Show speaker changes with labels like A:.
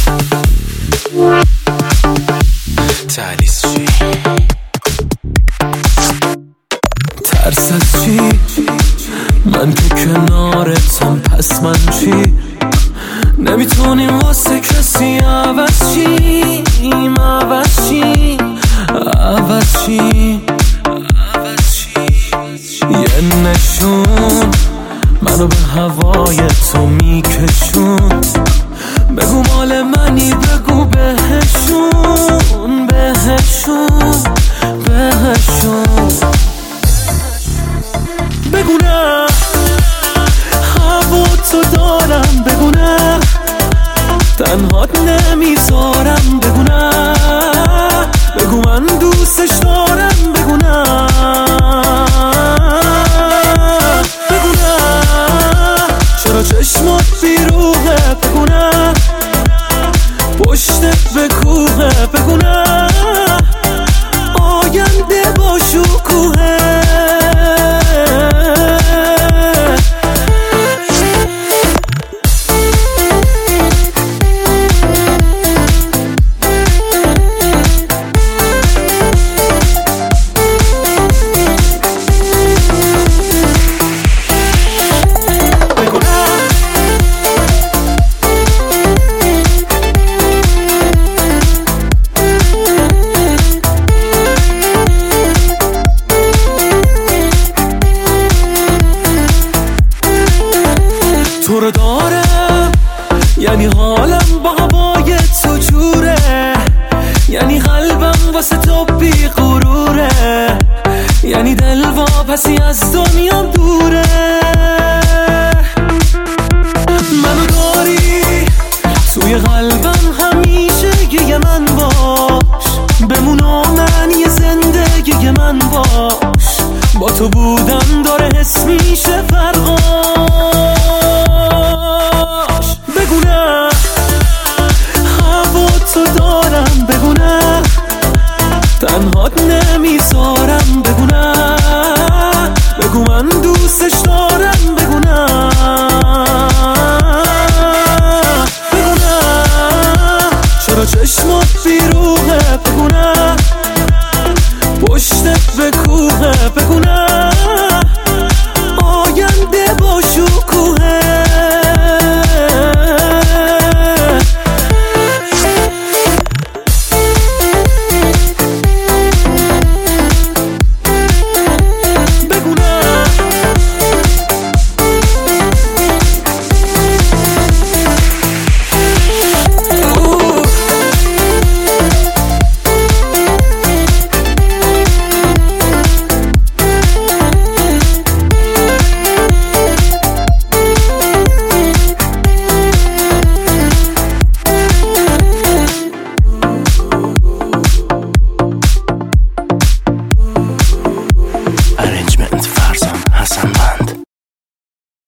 A: تهلیس چی؟
B: ترس از چی؟ من که کنارتم، پس من چی؟ نمیتونیم واسه کسی عوض چیم، عوض چیم، عوض چیم. یه نشون منو به هوای تو میکشون، بگو مال منی، بگو بهشون، بهشون، بهشون. بگو نه هوا تو دارم، بگو نه تنهات نمیذارم، بگو نه بگو من دوستش دارم، بگو نه بگو نه چرا چشمات بیروحه، بگو نه پشتت به کوهه، بگو نه آینده با شکوهه. تو رو دارم یعنی حالم با هوای تو جوره، یعنی قلبم واسه تو بی غروره، یعنی دل واپسی از دنیام دوره. منو داری توی قلبم همیشه، یه من باش بمون و معنی زندگی من باش، با تو بودن داره حس میشه فرقاش. بگو نه هوا تو دارم، بگو نه تنهات نمیذارم، بگو نه بگو من دوستش دارم،